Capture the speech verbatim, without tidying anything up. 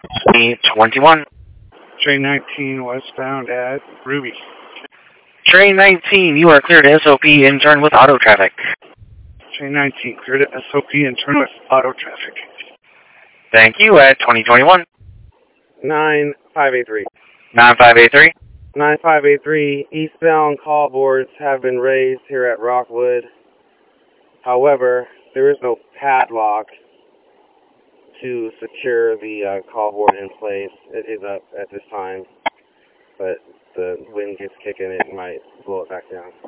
twenty-one. Train nineteen westbound at Ruby. Train nineteen, you are cleared to S O P in turn with auto traffic. Train nineteen, cleared at S O P in turn with auto traffic. Thank you at twenty twenty-one. nine five eight three. nine five eight three. nine five eight three, eastbound call boards have been raised here at Rockwood. However, there is no padlock to secure the uh, call board in place. It is up at this time, but the wind gets kicking, it might blow it back down.